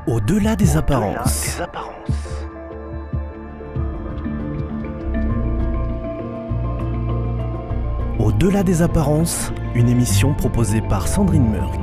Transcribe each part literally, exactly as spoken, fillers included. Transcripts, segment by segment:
Au-delà des apparences. Des apparences. Au-delà des apparences, une émission proposée par Sandrine Murg.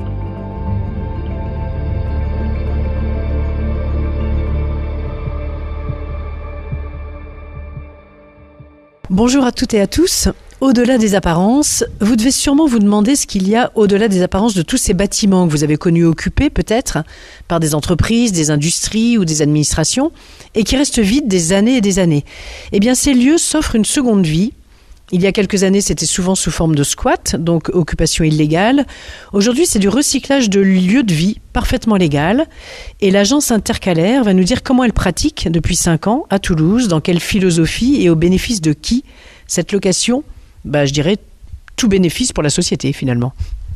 Bonjour à toutes et à tous. Au-delà des apparences, vous devez sûrement vous demander ce qu'il y a au-delà des apparences de tous ces bâtiments que vous avez connus occupés peut-être par des entreprises, des industries ou des administrations et qui restent vides des années et des années. Eh bien, ces lieux s'offrent une seconde vie. Il y a quelques années, c'était souvent sous forme de squat, donc occupation illégale. Aujourd'hui, c'est du recyclage de lieux de vie parfaitement légal. Et l'agence Intercalaire va nous dire comment elle pratique depuis cinq ans à Toulouse, dans quelle philosophie et au bénéfice de qui cette location, bah, je dirais, tout bénéfice pour la société finalement.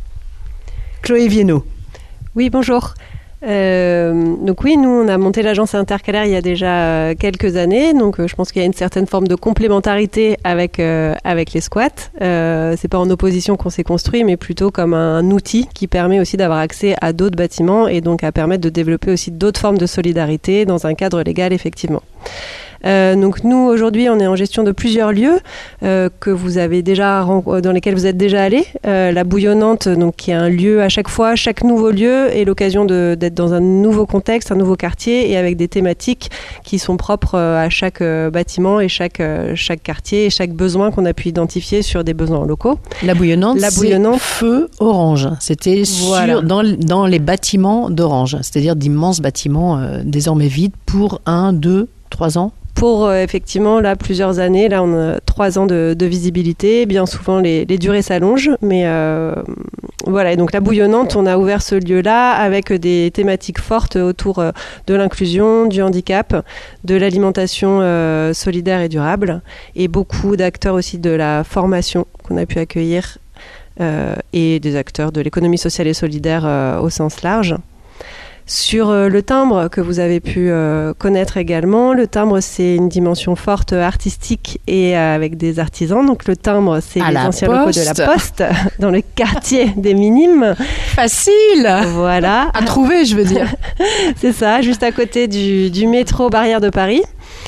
Chloé Viennot. Oui, bonjour. Euh, donc oui, nous on a monté l'agence Intercalaire il y a déjà quelques années, donc euh, je pense qu'il y a une certaine forme de complémentarité avec euh, avec les squats. Euh, c'est pas en opposition qu'on s'est construit, mais plutôt comme un outil qui permet aussi d'avoir accès à d'autres bâtiments et donc à permettre de développer aussi d'autres formes de solidarité dans un cadre légal effectivement. Euh, donc nous aujourd'hui on est en gestion de plusieurs lieux euh, que vous avez déjà dans lesquels vous êtes déjà allés. Euh, la Bouillonnante, donc qui est un lieu à chaque fois, chaque nouveau lieu est l'occasion de, d'être dans un nouveau contexte, un nouveau quartier et avec des thématiques qui sont propres à chaque euh, bâtiment et chaque euh, chaque quartier et chaque besoin qu'on a pu identifier sur des besoins locaux. La Bouillonnante, la Bouillonnante c'est feu orange. C'était voilà. sur, dans dans les bâtiments d'Orange, c'est-à-dire d'immenses bâtiments euh, désormais vides pour un, deux, trois ans. Pour euh, effectivement là plusieurs années, là on a trois ans de, de visibilité, bien souvent les, les durées s'allongent, mais euh, voilà. Et donc la Bouillonnante, on a ouvert ce lieu-là avec des thématiques fortes autour euh, de l'inclusion, du handicap, de l'alimentation euh, solidaire et durable, et beaucoup d'acteurs aussi de la formation qu'on a pu accueillir euh, et des acteurs de l'économie sociale et solidaire euh, au sens large. Sur euh, le timbre que vous avez pu euh, connaître également, le timbre c'est une dimension forte artistique et euh, avec des artisans. Donc le timbre c'est à les anciens locaux de la Poste dans le quartier des Minimes. Facile. Voilà. À trouver, je veux dire. C'est ça, juste à côté du, du métro Barrière de Paris.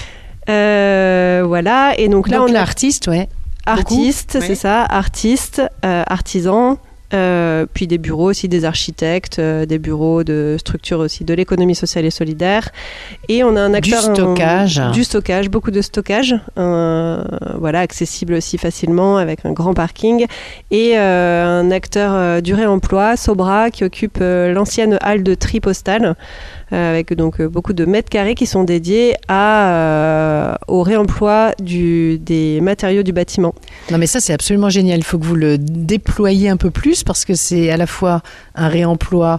Euh, voilà. Et donc là donc on a l'artiste, ouais. Artiste, Beaucoup, c'est ouais. ça, artiste, euh, artisan. Euh, puis des bureaux aussi, des architectes, euh, des bureaux de structures aussi de l'économie sociale et solidaire. Et on a un acteur... Du stockage. Un, du stockage, beaucoup de stockage. Un, voilà, accessible aussi facilement avec un grand parking. Et euh, un acteur euh, du réemploi, Sobra, qui occupe euh, l'ancienne halle de tri postale, euh, avec donc euh, beaucoup de mètres carrés qui sont dédiés à, euh, au réemploi du, des matériaux du bâtiment. Non mais ça c'est absolument génial, il faut que vous le déployiez un peu plus parce que c'est à la fois un réemploi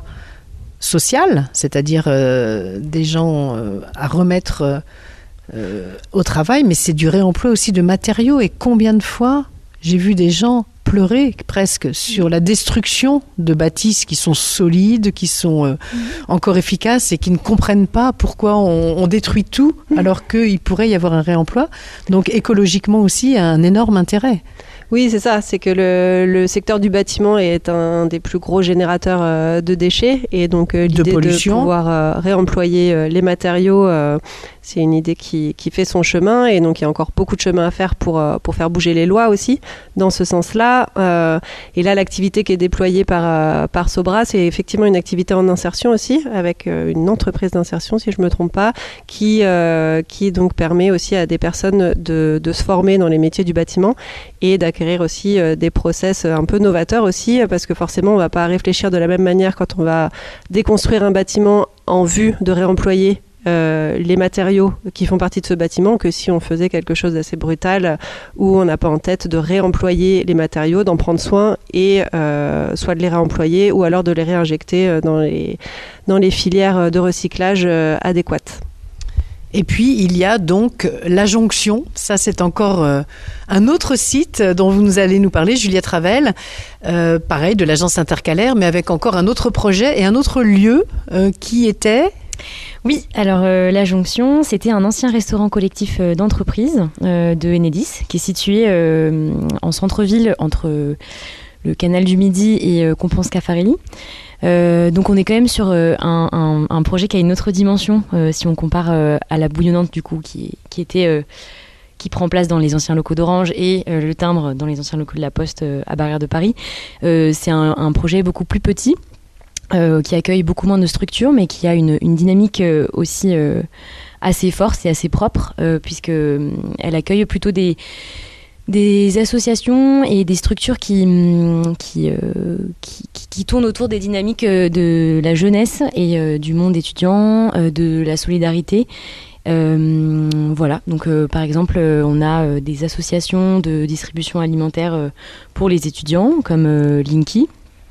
social, c'est-à-dire euh, des gens euh, à remettre euh, au travail, mais c'est du réemploi aussi de matériaux. Et combien de fois j'ai vu des gens pleurer presque sur la destruction de bâtisses qui sont solides, qui sont euh, mmh. encore efficaces et qui ne comprennent pas pourquoi on, on détruit tout mmh. alors qu'il pourrait y avoir un réemploi. Donc écologiquement aussi, un énorme intérêt. Oui, c'est ça. C'est que le, le secteur du bâtiment est un des plus gros générateurs euh, de déchets. Et donc, euh, l'idée de, de pouvoir euh, réemployer euh, les matériaux, euh, c'est une idée qui, qui fait son chemin. Et donc, il y a encore beaucoup de chemin à faire pour, euh, pour faire bouger les lois aussi, dans ce sens-là. Euh, et là, l'activité qui est déployée par, euh, par Sobra, c'est effectivement une activité en insertion aussi, avec euh, une entreprise d'insertion, si je ne me trompe pas, qui, euh, qui donc permet aussi à des personnes de, de se former dans les métiers du bâtiment et d'acquérir aussi euh, des process un peu novateurs aussi, parce que forcément on ne va pas réfléchir de la même manière quand on va déconstruire un bâtiment en vue de réemployer euh, les matériaux qui font partie de ce bâtiment que si on faisait quelque chose d'assez brutal où on n'a pas en tête de réemployer les matériaux, d'en prendre soin et euh, soit de les réemployer ou alors de les réinjecter dans les, dans les filières de recyclage euh, adéquates. Et puis, il y a donc La Jonction. Ça, c'est encore euh, un autre site dont vous nous allez nous parler, Juliette Ravel. Euh, pareil, de l'agence Intercalaire, mais avec encore un autre projet et un autre lieu euh, qui était... Oui, alors euh, La Jonction, c'était un ancien restaurant collectif euh, d'entreprise euh, de Enedis, qui est situé euh, en centre-ville entre euh, le canal du Midi et euh, Compense-Caffarelli. Euh, donc on est quand même sur euh, un, un, un projet qui a une autre dimension, euh, si on compare euh, à la Bouillonnante du coup, qui, qui était... Euh, qui prend place dans les anciens locaux d'Orange et euh, le Timbre dans les anciens locaux de la Poste euh, à Barrière de Paris. Euh, c'est un, un projet beaucoup plus petit, euh, qui accueille beaucoup moins de structures, mais qui a une, une dynamique euh, aussi euh, assez forte et assez propre, euh, puisque euh, elle accueille plutôt des, des associations et des structures qui, qui, euh, qui, qui, qui tournent autour des dynamiques de la jeunesse et euh, du monde étudiant, euh, de la solidarité. Euh, voilà, donc euh, par exemple, euh, on a euh, des associations de distribution alimentaire euh, pour les étudiants, comme euh, Linky,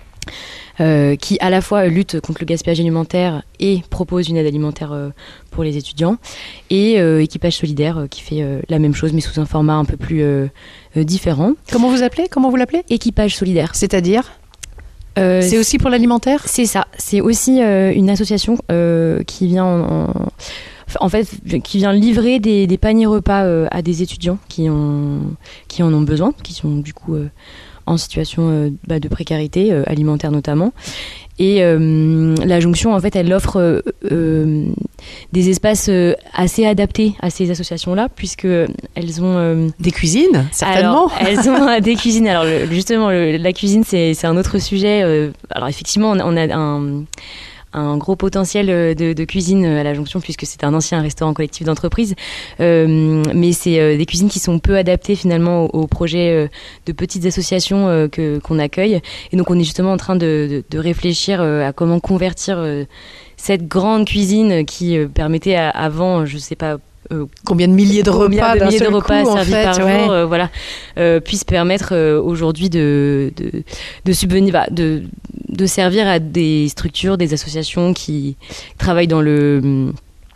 euh, qui à la fois lutte contre le gaspillage alimentaire et propose une aide alimentaire euh, pour les étudiants, et euh, Équipage Solidaire euh, qui fait euh, la même chose mais sous un format un peu plus euh, euh, différent. Comment vous appelez Comment vous l'appelez Équipage Solidaire. C'est-à-dire euh, c'est aussi pour l'alimentaire? C'est ça, c'est aussi euh, une association euh, qui vient en... en En fait, qui vient livrer des, des paniers repas euh, à des étudiants qui, ont, qui en ont besoin, qui sont du coup euh, en situation euh, bah, de précarité euh, alimentaire notamment. Et euh, la jonction, en fait, elle offre euh, euh, des espaces euh, assez adaptés à ces associations-là, puisque elles ont euh, des cuisines, certainement. Alors, elles ont des cuisines. Alors le, justement, le, la cuisine, c'est, c'est un autre sujet. Euh, alors effectivement, on a, on a un un gros potentiel de, de cuisine à la jonction, puisque c'est un ancien restaurant collectif d'entreprise, euh, mais c'est euh, des cuisines qui sont peu adaptées finalement aux, aux projets euh, de petites associations euh, que, qu'on accueille, et donc on est justement en train de, de, de réfléchir euh, à comment convertir euh, cette grande cuisine qui euh, permettait à, avant, je sais pas, Euh, combien de milliers de repas, de milliers de repas coup, servis en fait, par ouais. jour, euh, voilà, euh, puisse permettre euh, aujourd'hui de de de subvenir, bah, de de servir à des structures, des associations qui travaillent dans le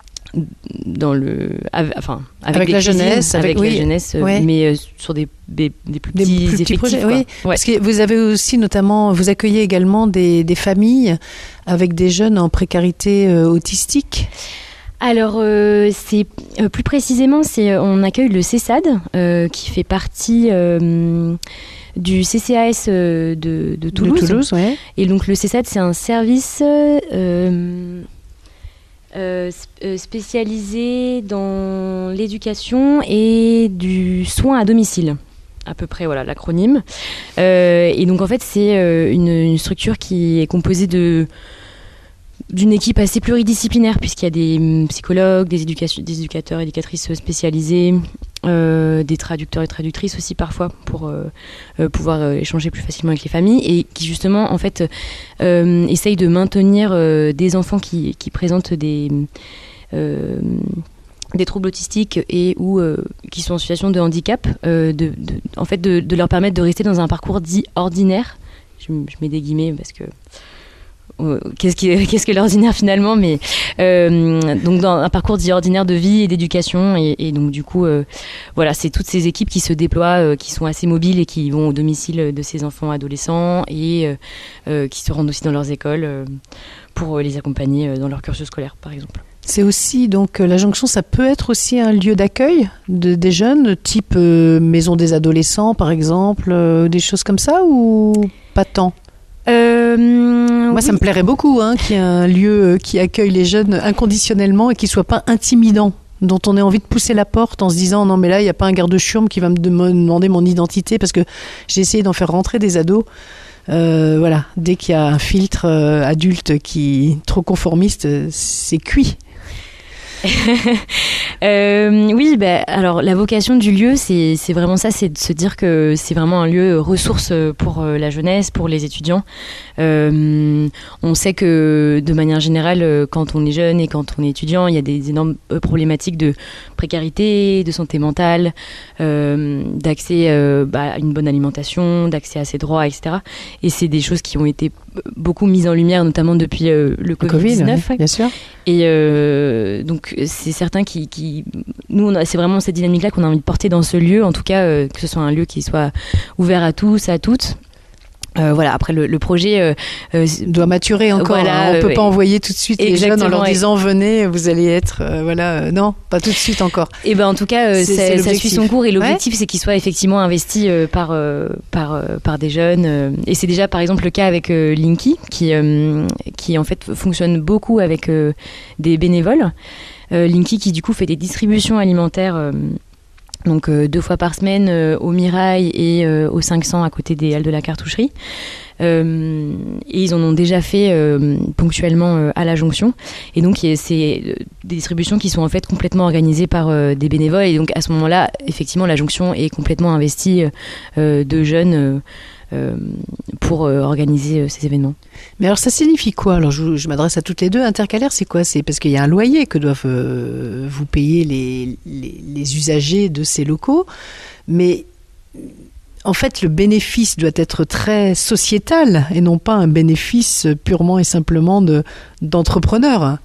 dans le enfin avec, avec la cuisines, jeunesse, avec, avec oui, la jeunesse, euh, ouais. mais euh, sur des des, des plus petits, des plus petits projets, oui. Ouais. Parce que vous avez aussi notamment, vous accueillez également des des familles avec des jeunes en précarité euh, autistique. Alors, euh, c'est euh, plus précisément, c'est on accueille le CESAD euh, qui fait partie euh, du C C A S euh, de, de Toulouse. De Toulouse, ouais. Et donc le CESAD, c'est un service euh, euh, spécialisé dans l'éducation et du soin à domicile. À peu près, voilà, l'acronyme. Euh, et donc en fait, c'est euh, une, une structure qui est composée de d'une équipe assez pluridisciplinaire, puisqu'il y a des psychologues, des, éducation, des éducateurs, éducatrices spécialisés, euh, des traducteurs et traductrices aussi parfois, pour euh, euh, pouvoir euh, échanger plus facilement avec les familles, et qui justement en fait euh, essayent de maintenir euh, des enfants qui, qui présentent des, euh, des troubles autistiques et ou euh, qui sont en situation de handicap, euh, de, de, en fait de, de leur permettre de rester dans un parcours dit ordinaire. Je, je mets des guillemets parce que Qu'est-ce, qui, qu'est-ce que l'ordinaire finalement, mais euh, donc dans un parcours dit ordinaire de vie et d'éducation, et, et donc du coup euh, voilà, c'est toutes ces équipes qui se déploient, euh, qui sont assez mobiles et qui vont au domicile de ces enfants adolescents et euh, euh, qui se rendent aussi dans leurs écoles euh, pour les accompagner dans leur cursus scolaire par exemple. C'est aussi, donc la jonction, ça peut être aussi un lieu d'accueil de, des jeunes, type euh, maison des adolescents par exemple, euh, des choses comme ça, ou pas tant? Euh, Moi, oui. ça me plairait beaucoup, hein, qu'il y ait un lieu qui accueille les jeunes inconditionnellement et qui ne soit pas intimidant, dont on ait envie de pousser la porte en se disant non mais là il n'y a pas un garde-chiourme qui va me demander mon identité, parce que j'ai essayé d'en faire rentrer des ados. Euh, voilà, dès qu'il y a un filtre euh, adulte qui est trop conformiste, c'est cuit. euh, oui, bah, alors la vocation du lieu, c'est, c'est vraiment ça, c'est de se dire que c'est vraiment un lieu ressource pour euh, la jeunesse, pour les étudiants. Euh, on sait que de manière générale, quand on est jeune et quand on est étudiant, il y a des énormes problématiques de précarité, de santé mentale, euh, d'accès euh, bah, à une bonne alimentation, d'accès à ses droits, et cetera. Et c'est des choses qui ont été beaucoup mises en lumière, notamment depuis euh, le covid dix-neuf. COVID, oui, bien sûr. Et euh, donc c'est certain qui, qui nous on a, c'est vraiment cette dynamique là qu'on a envie de porter dans ce lieu, en tout cas euh, que ce soit un lieu qui soit ouvert à tous, à toutes, Euh, voilà, après le, le projet euh, euh, doit maturer encore. Voilà, hein. On ne peut euh, pas envoyer tout de suite les jeunes en leur disant venez, vous allez être euh, voilà, euh, non, pas tout de suite encore. Et ben en tout cas, euh, c'est, c'est ça suit son cours et l'objectif ouais. c'est qu'il soit effectivement investi euh, par euh, par euh, par des jeunes. Euh, et c'est déjà par exemple le cas avec euh, Linky qui euh, qui en fait fonctionne beaucoup avec euh, des bénévoles. Euh, Linky qui du coup fait des distributions alimentaires. Euh, Donc euh, deux fois par semaine euh, au Mirail et euh, au cinq cents à côté des Halles de la Cartoucherie. Euh, et ils en ont déjà fait euh, ponctuellement euh, à la Jonction. Et donc c'est des distributions qui sont en fait complètement organisées par euh, des bénévoles. Et donc à ce moment-là, effectivement, la Jonction est complètement investie euh, de jeunes euh, euh, pour euh, organiser euh, ces événements. Mais alors ça signifie quoi? Alors je, je m'adresse à toutes les deux. Intercalaire, c'est quoi? C'est parce qu'il y a un loyer que doivent euh, vous payer les, les, les usagers de ces locaux. Mais en fait, le bénéfice doit être très sociétal et non pas un bénéfice purement et simplement de, d'entrepreneurs.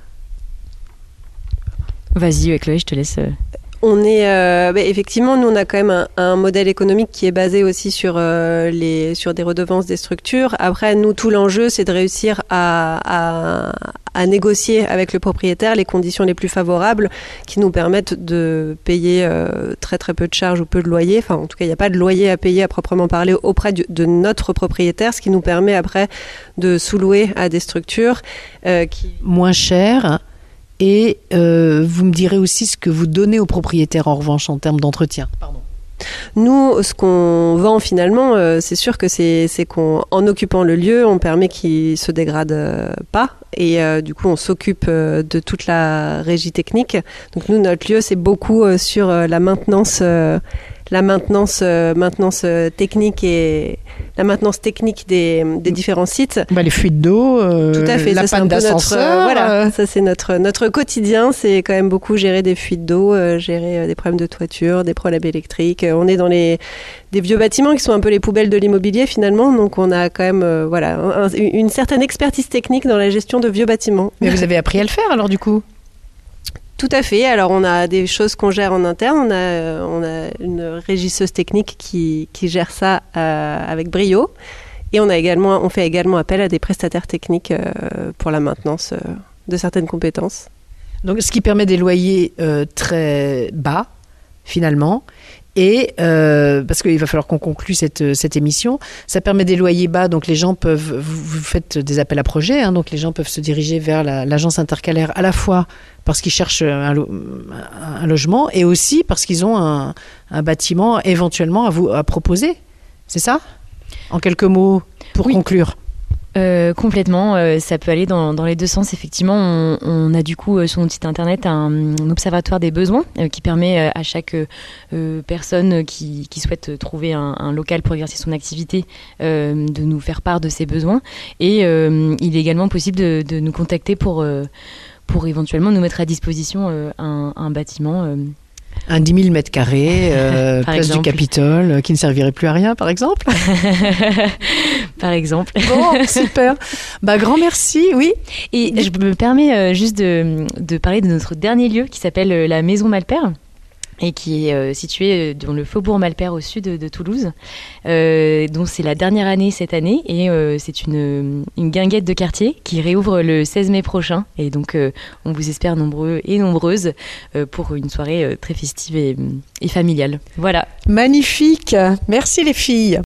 Vas-y, Chloé, je te laisse... On est euh, bah, effectivement, nous on a quand même un, un modèle économique qui est basé aussi sur euh, les sur des redevances des structures. Après, nous tout l'enjeu c'est de réussir à, à à négocier avec le propriétaire les conditions les plus favorables qui nous permettent de payer euh, très très peu de charges ou peu de loyer. Enfin, en tout cas, il n'y a pas de loyer à payer à proprement parler auprès du, de notre propriétaire, ce qui nous permet après de sous-louer à des structures euh, qui moins chères. Et euh, vous me direz aussi ce que vous donnez aux propriétaires en revanche en termes d'entretien. Pardon. Nous, ce qu'on vend finalement, euh, c'est sûr que c'est, c'est qu'en occupant le lieu, on permet qu'il ne se dégrade euh, pas. Et euh, du coup, on s'occupe euh, de toute la régie technique. Donc nous, notre lieu, c'est beaucoup euh, sur euh, la maintenance, euh, la maintenance, euh, maintenance euh, technique et la maintenance technique des, des différents sites. Bah, les fuites d'eau, euh, tout à fait. la ça, panne d'ascenseur. Notre, euh, voilà, ça c'est notre notre quotidien. C'est quand même beaucoup gérer des fuites d'eau, euh, gérer euh, des problèmes de toiture, des problèmes électriques. On est dans les des vieux bâtiments qui sont un peu les poubelles de l'immobilier finalement. Donc on a quand même euh, voilà un, une certaine expertise technique dans la gestion de vieux bâtiments. Mais vous avez appris à le faire alors du coup? Tout à fait. Alors on a des choses qu'on gère en interne. On a on a une régisseuse technique qui qui gère ça euh, avec brio. Et on a également on fait également appel à des prestataires techniques euh, pour la maintenance euh, de certaines compétences. Donc ce qui permet des loyers euh, très bas finalement. Et euh, parce qu'il va falloir qu'on conclue cette, cette émission, ça permet des loyers bas, donc les gens peuvent, vous, vous faites des appels à projets, hein, donc les gens peuvent se diriger vers la, l'agence intercalaire à la fois parce qu'ils cherchent un, lo, un logement et aussi parce qu'ils ont un, un bâtiment éventuellement à vous à proposer. C'est ça? En quelques mots pour oui. conclure. Euh, complètement, euh, ça peut aller dans, dans les deux sens. Effectivement, on, on a du coup euh, sur notre site internet un, un observatoire des besoins euh, qui permet euh, à chaque euh, personne qui, qui souhaite trouver un, un local pour exercer son activité euh, de nous faire part de ses besoins. Et euh, il est également possible de, de nous contacter pour, euh, pour éventuellement nous mettre à disposition euh, un, un bâtiment. Euh, Un dix mille mètres carrés, euh, place exemple. du Capitole, euh, qui ne servirait plus à rien, par exemple. Par exemple. Bon, super. Bah, grand merci, oui. Et je me permets euh, juste de, de parler de notre dernier lieu qui s'appelle euh, la Maison Malpère et qui est euh, situé dans le faubourg Malpère au sud de, de Toulouse. Euh, donc c'est la dernière année cette année et euh, c'est une, une guinguette de quartier qui réouvre le seize mai prochain. Et donc euh, on vous espère nombreux et nombreuses euh, pour une soirée euh, très festive et, et familiale. Voilà. Magnifique. Merci les filles.